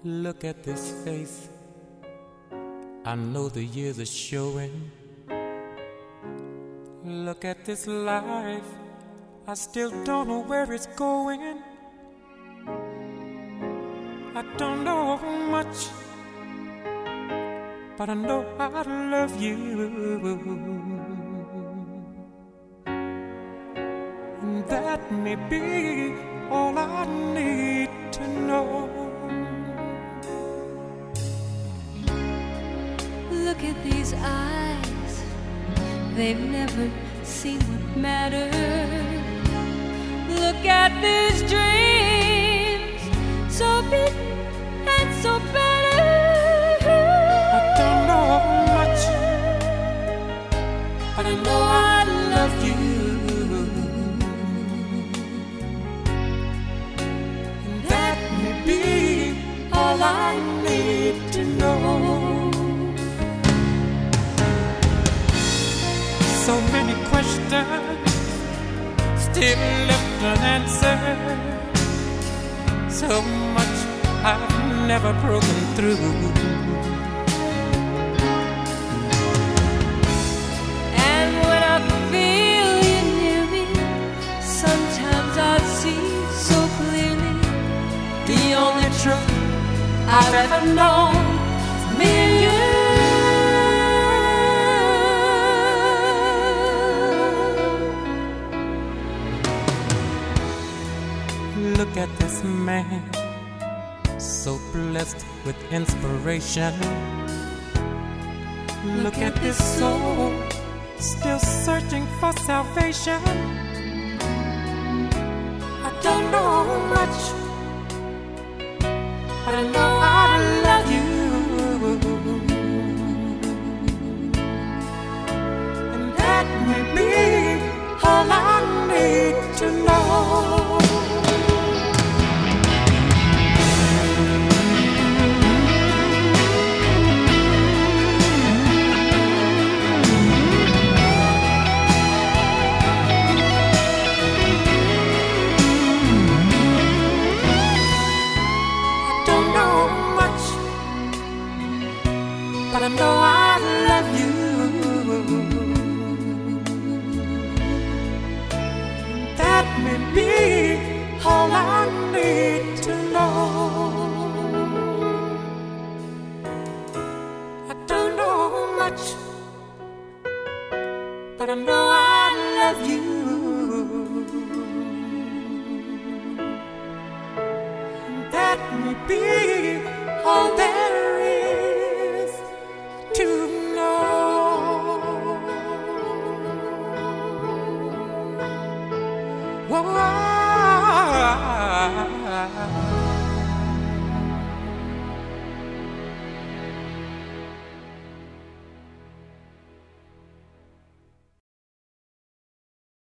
Look at this face, I know the years are showing. Look at this life, I still don't know where it's going. I don't know much, but I know I love you. And that may be all I need to know. Look at these eyes, they've never seen what matters. Look at these dreams, so big and so better. I don't know much, but I know I love you. And that may be all I need to know. So many questions still left unanswered. So much I've never broken through. And when I feel you near me, sometimes I see so clearly the only truth I've ever known is me and you. Look at this man, so blessed with inspiration. Look at this soul, still searching for salvation. I don't know much, but I know I love you. And that may be all I need to know. But I know I love you. That may be all I need to know. I don't know much, but I know I love you. That may be all that